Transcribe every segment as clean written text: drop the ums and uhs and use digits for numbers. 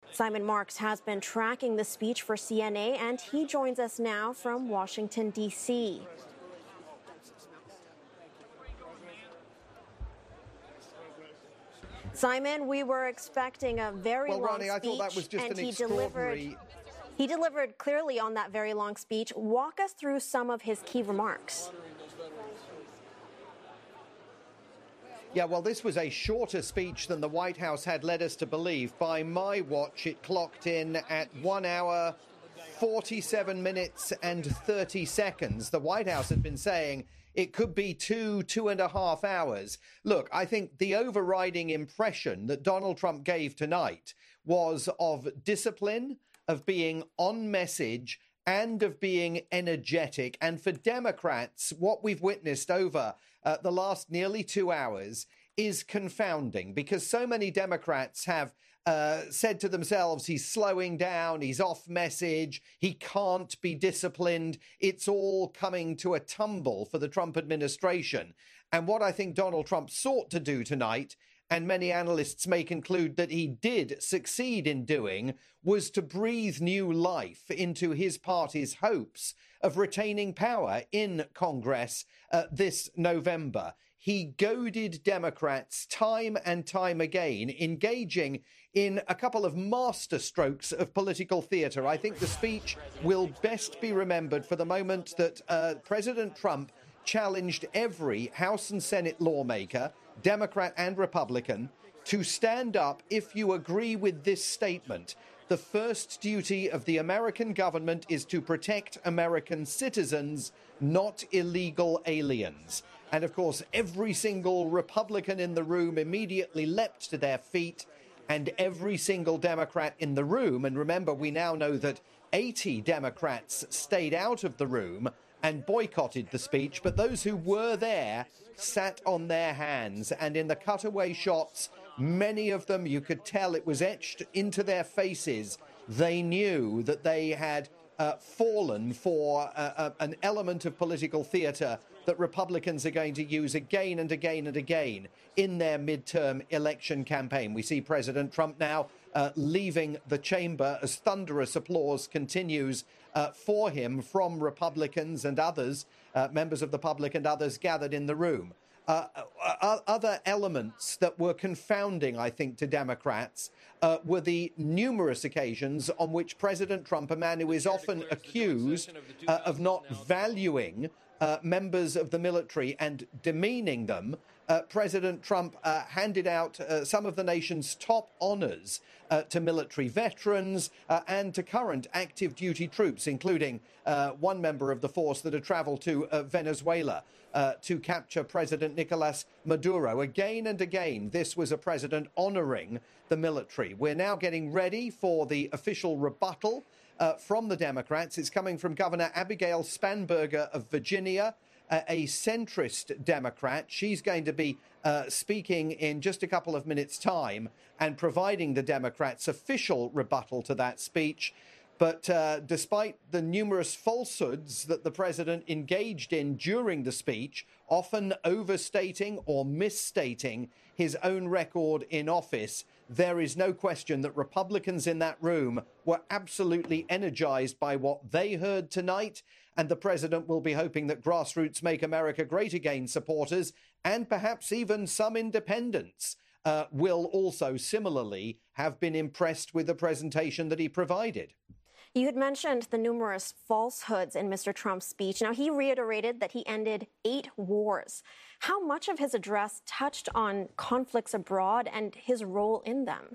Simon Marks has been tracking the speech for CNA, and he joins us now from Washington, D.C. Simon, we were expecting a very long Ronnie, speech, I thought that was just and an extraordinary... He delivered clearly on that very long speech. Walk us through some of his key remarks. Yeah, well, this was a shorter speech than the White House had led us to believe. By my watch, it clocked in at 1 hour, 47 minutes and 30 seconds. The White House had been saying it could be 2.5 hours. Look, I think the overriding impression that Donald Trump gave tonight was of discipline, of being on message, and of being energetic. And for Democrats, what we've witnessed over the last nearly 2 hours is confounding, because so many Democrats have said to themselves, he's slowing down, he's off message, he can't be disciplined. It's all coming to a tumble for the Trump administration. And what I think Donald Trump sought to do tonight, and many analysts may conclude that he did succeed in doing, was to breathe new life into his party's hopes of retaining power in Congress this November. He goaded Democrats time and time again, engaging in a couple of masterstrokes of political theater. I think the speech will best be remembered for the moment that President Trump challenged every House and Senate lawmaker, Democrat and Republican, to stand up if you agree with this statement. The first duty of the American government is to protect American citizens, not illegal aliens. And of course, every single Republican in the room immediately leapt to their feet, and every single Democrat in the room, and remember, we now know that 80 Democrats stayed out of the room and boycotted the speech, but those who were there sat on their hands. And in the cutaway shots, many of them, you could tell it was etched into their faces. They knew that they had fallen for an element of political theater that Republicans are going to use again and again and again in their midterm election campaign. We see President Trump now leaving the chamber as thunderous applause continues for him from Republicans and others, members of the public and others gathered in the room. Other elements that were confounding, I think, to Democrats were the numerous occasions on which President Trump, a man who is often accused of not valuing members of the military and demeaning them, President Trump handed out some of the nation's top honors to military veterans and to current active duty troops, including one member of the force that had traveled to Venezuela to capture President Nicolas Maduro. Again and again, this was a president honoring the military. We're now getting ready for the official rebuttal from the Democrats. It's coming from Governor Abigail Spanberger of Virginia, a centrist Democrat. She's going to be speaking in just a couple of minutes' time and providing the Democrats' official rebuttal to that speech. But despite the numerous falsehoods that the president engaged in during the speech, often overstating or misstating his own record in office, there is no question that Republicans in that room were absolutely energized by what they heard tonight. And the president will be hoping that grassroots Make America Great Again supporters and perhaps even some independents will also similarly have been impressed with the presentation that he provided. You had mentioned the numerous falsehoods in Mr. Trump's speech. Now, he reiterated that he ended 8 wars. How much of his address touched on conflicts abroad and his role in them?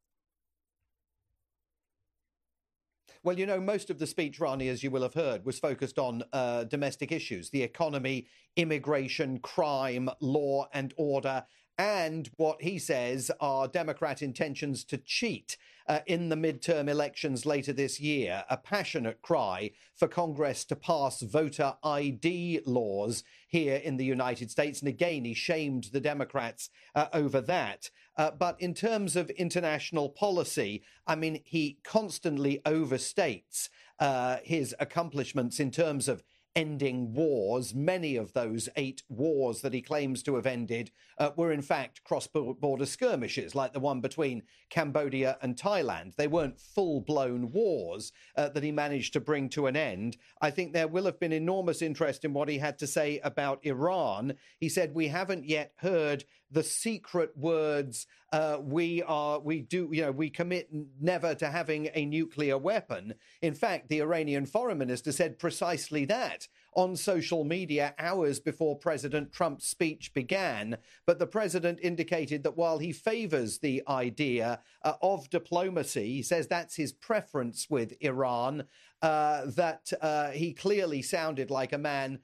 Well, you know, most of the speech, Rani, as you will have heard, was focused on domestic issues, the economy, immigration, crime, law and order, and what he says are Democrat intentions to cheat in the midterm elections later this year, a passionate cry for Congress to pass voter ID laws here in the United States. And again, he shamed the Democrats over that. But in terms of international policy, I mean, he constantly overstates his accomplishments in terms of ending wars. Many of those 8 wars that he claims to have ended were in fact cross-border skirmishes, like the one between Cambodia and Thailand. They weren't full-blown wars that he managed to bring to an end. I think there will have been enormous interest in what he had to say about Iran. He said, we haven't yet heard the secret words, we commit never to having a nuclear weapon. In fact, the Iranian foreign minister said precisely that on social media hours before President Trump's speech began. But the president indicated that while he favors the idea of diplomacy, he says that's his preference with Iran, that he clearly sounded like a man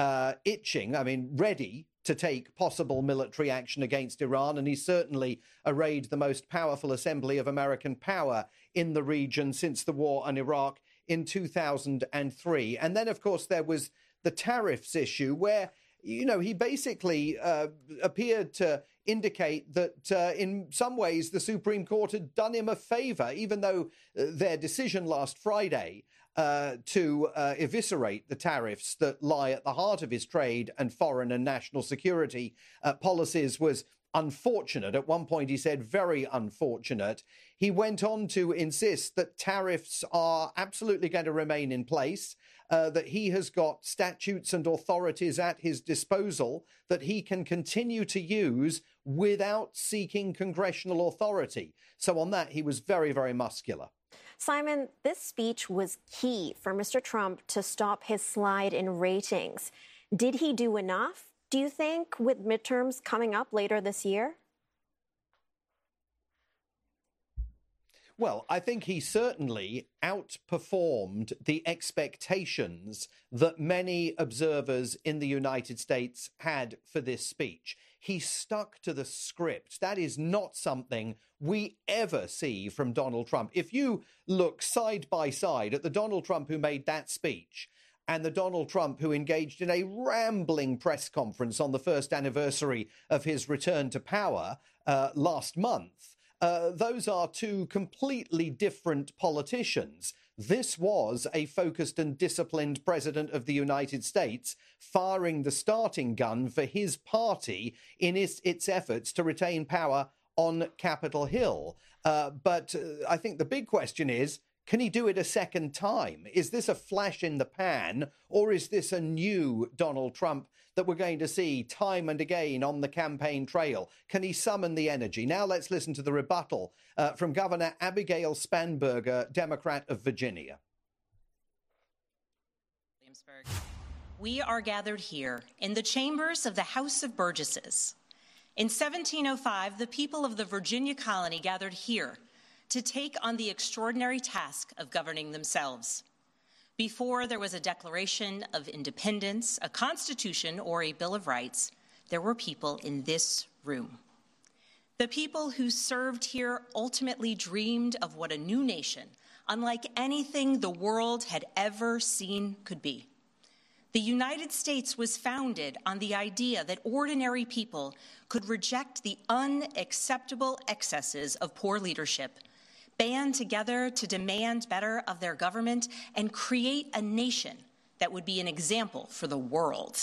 ready to take possible military action against Iran, and he certainly arrayed the most powerful assembly of American power in the region since the war on Iraq in 2003. And then, of course, there was the tariffs issue where, he basically appeared to indicate that in some ways the Supreme Court had done him a favor, even though their decision last Friday to eviscerate the tariffs that lie at the heart of his trade and foreign and national security policies was unfortunate. At one point, he said very unfortunate. He went on to insist that tariffs are absolutely going to remain in place, that he has got statutes and authorities at his disposal that he can continue to use without seeking congressional authority. So on that, he was very, very muscular. Simon, this speech was key for Mr. Trump to stop his slide in ratings. Did he do enough, do you think, with midterms coming up later this year? Well, I think he certainly outperformed the expectations that many observers in the United States had for this speech. He stuck to the script. That is not something we ever see from Donald Trump. If you look side by side at the Donald Trump who made that speech and the Donald Trump who engaged in a rambling press conference on the first anniversary of his return to power last month, those are 2 completely different politicians. This was a focused and disciplined president of the United States firing the starting gun for his party in its efforts to retain power on Capitol Hill. But I think the big question is, can he do it a second time? Is this a flash in the pan, or is this a new Donald Trump that we're going to see time and again on the campaign trail? Can he summon the energy? Now let's listen to the rebuttal from Governor Abigail Spanberger, Democrat of Virginia. We are gathered here in the chambers of the House of Burgesses. In 1705, the people of the Virginia colony gathered here to take on the extraordinary task of governing themselves. Before there was a Declaration of Independence, a Constitution, or a Bill of Rights, there were people in this room. The people who served here ultimately dreamed of what a new nation, unlike anything the world had ever seen, could be. The United States was founded on the idea that ordinary people could reject the unacceptable excesses of poor leadership, band together to demand better of their government, and create a nation that would be an example for the world.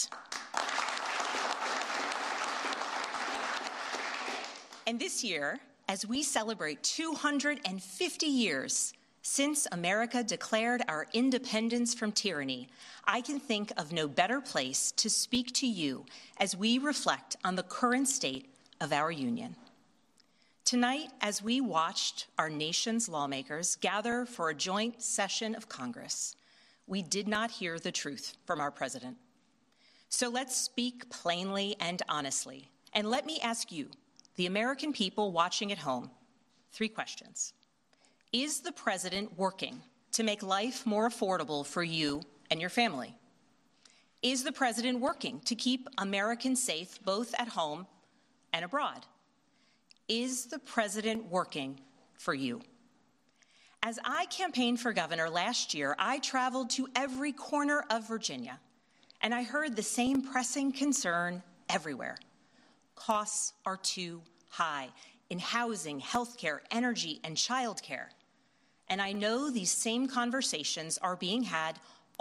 And this year, as we celebrate 250 years since America declared our independence from tyranny, I can think of no better place to speak to you as we reflect on the current state of our union. Tonight, as we watched our nation's lawmakers gather for a joint session of Congress, we did not hear the truth from our president. So let's speak plainly and honestly. And let me ask you, the American people watching at home, 3 questions. Is the president working to make life more affordable for you and your family? Is the president working to keep Americans safe both at home and abroad? Is the president working for you? As I campaigned for governor last year, I traveled to every corner of Virginia, and I heard the same pressing concern everywhere. Costs are too high in housing, healthcare, energy, and childcare. And I know these same conversations are being had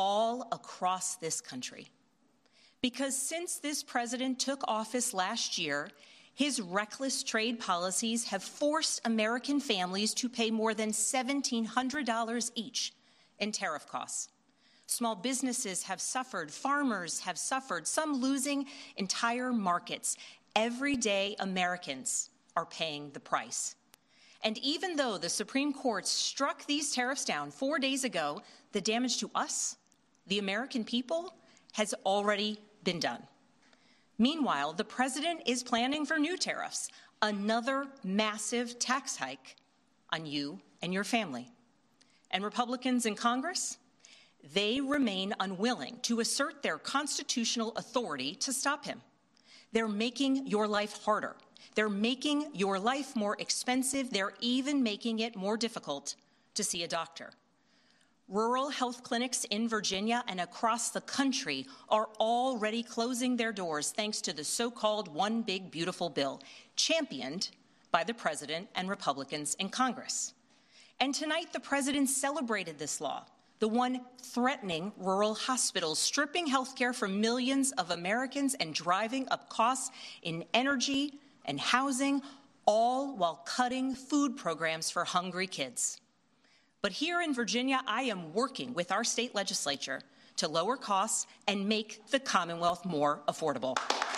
all across this country. Because since this president took office last year, his reckless trade policies have forced American families to pay more than $1,700 each in tariff costs. Small businesses have suffered, farmers have suffered, some losing entire markets. Everyday Americans are paying the price. And even though the Supreme Court struck these tariffs down 4 days ago, the damage to us, the American people, has already been done. Meanwhile, the president is planning for new tariffs, another massive tax hike on you and your family. And Republicans in Congress, they remain unwilling to assert their constitutional authority to stop him. They're making your life harder. They're making your life more expensive. They're even making it more difficult to see a doctor. Rural health clinics in Virginia and across the country are already closing their doors thanks to the so-called One Big Beautiful Bill, championed by the president and Republicans in Congress. And tonight, the president celebrated this law, the one threatening rural hospitals, stripping health care from millions of Americans and driving up costs in energy and housing, all while cutting food programs for hungry kids. But here in Virginia, I am working with our state legislature to lower costs and make the Commonwealth more affordable.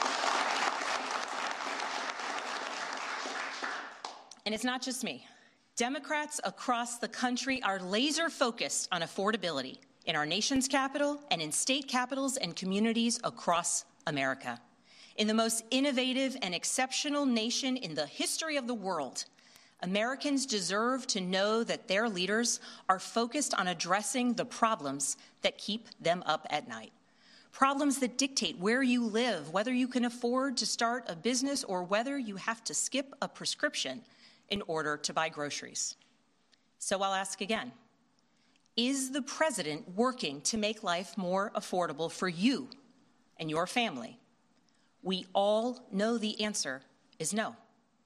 And it's not just me. Democrats across the country are laser focused on affordability in our nation's capital and in state capitals and communities across America. In the most innovative and exceptional nation in the history of the world, Americans deserve to know that their leaders are focused on addressing the problems that keep them up at night. Problems that dictate where you live, whether you can afford to start a business, or whether you have to skip a prescription in order to buy groceries. So I'll ask again, is the president working to make life more affordable for you and your family? We all know the answer is no.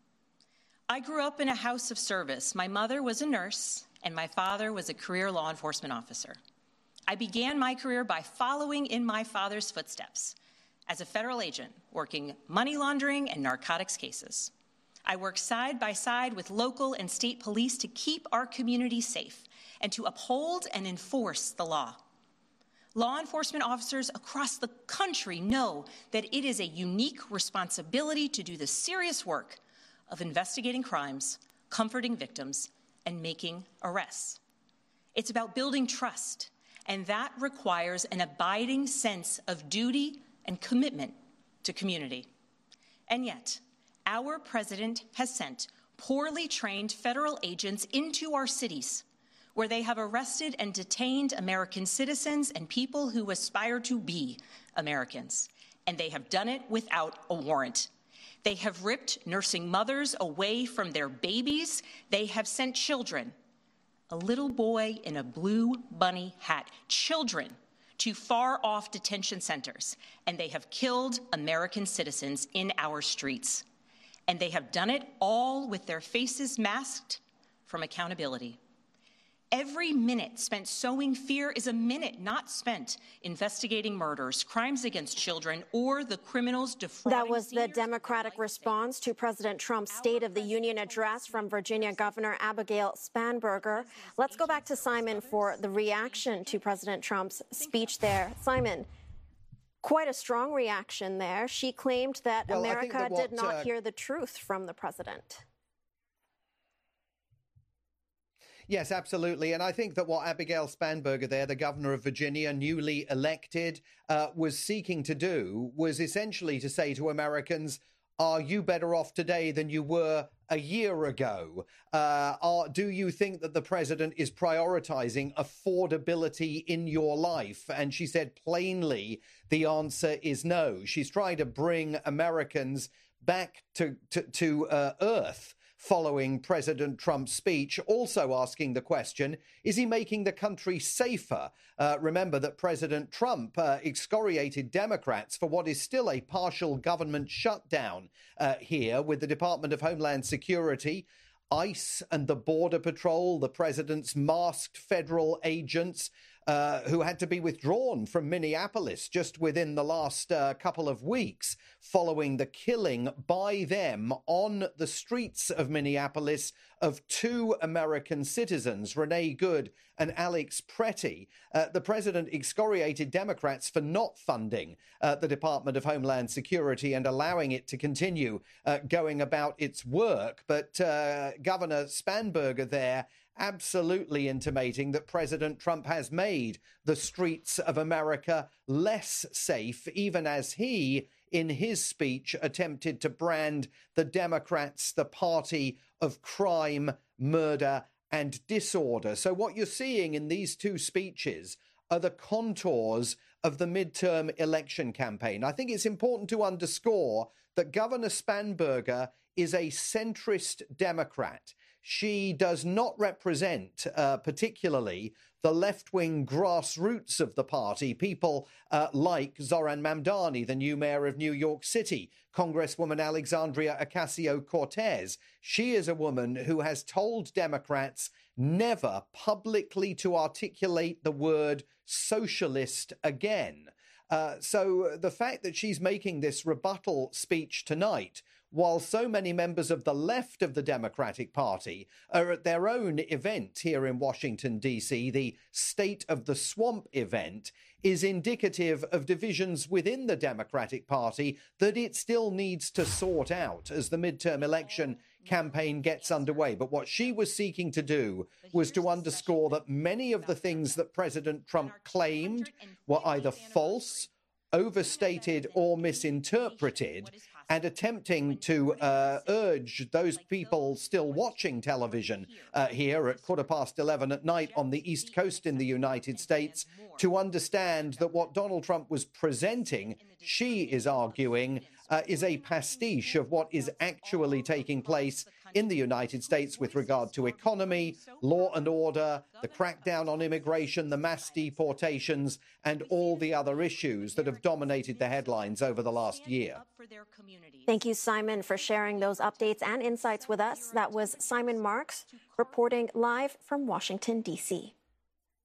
I grew up in a house of service. My mother was a nurse, and my father was a career law enforcement officer. I began my career by following in my father's footsteps as a federal agent, working money laundering and narcotics cases. I worked side by side with local and state police to keep our community safe and to uphold and enforce the law. Law enforcement officers across the country know that it is a unique responsibility to do the serious work of investigating crimes, comforting victims, and making arrests. It's about building trust, and that requires an abiding sense of duty and commitment to community. And yet, our president has sent poorly trained federal agents into our cities, where they have arrested and detained American citizens and people who aspire to be Americans. And they have done it without a warrant. They have ripped nursing mothers away from their babies. They have sent children, a little boy in a blue bunny hat, children to far-off detention centers. And they have killed American citizens in our streets. And they have done it all with their faces masked from accountability. Every minute spent sowing fear is a minute not spent investigating murders, crimes against children, or the criminals defrauding. That was the Democratic response to President Trump's State of the Union address from Virginia Governor Abigail Spanberger. Let's go back to Simon for the reaction to President Trump's speech there. Simon, quite a strong reaction there. She claimed that America did not hear the truth from the president. Yes, absolutely. And I think that what Abigail Spanberger there, the governor of Virginia, newly elected, was seeking to do was essentially to say to Americans, are you better off today than you were a year ago? Do you think that the president is prioritizing affordability in your life? And she said plainly, the answer is no. She's trying to bring Americans back to earth following President Trump's speech, also asking the question, is he making the country safer? Remember that President Trump excoriated Democrats for what is still a partial government shutdown here with the Department of Homeland Security, ICE and the Border Patrol, the president's masked federal agents, who had to be withdrawn from Minneapolis just within the last couple of weeks following the killing by them on the streets of Minneapolis of two American citizens, Renee Good and Alex Pretty. The president excoriated Democrats for not funding the Department of Homeland Security and allowing it to continue going about its work. But Governor Spanberger there absolutely intimating that President Trump has made the streets of America less safe, even as he, in his speech, attempted to brand the Democrats the party of crime, murder, and disorder. So what you're seeing in these two speeches are the contours of the midterm election campaign. I think it's important to underscore that Governor Spanberger is a centrist Democrat. She does not represent particularly the left-wing grassroots of the party, people like Zoran Mamdani, the new mayor of New York City, Congresswoman Alexandria Ocasio-Cortez. She is a woman who has told Democrats never publicly to articulate the word socialist again. So the fact that she's making this rebuttal speech tonight, while so many members of the left of the Democratic Party are at their own event here in Washington, D.C., the State of the Swamp event, is indicative of divisions within the Democratic Party that it still needs to sort out as the midterm election campaign gets underway. But what she was seeking to do was to underscore that many of the things that President Trump claimed were either false, overstated, or misinterpreted, and attempting to urge those people still watching television here at 11:15 at night on the East Coast in the United States to understand that what Donald Trump was presenting, she is arguing, is a pastiche of what is actually taking place in the United States with regard to economy, law and order, the crackdown on immigration, the mass deportations, and all the other issues that have dominated the headlines over the last year. Thank you, Simon, for sharing those updates and insights with us. That was Simon Marks reporting live from Washington, D.C.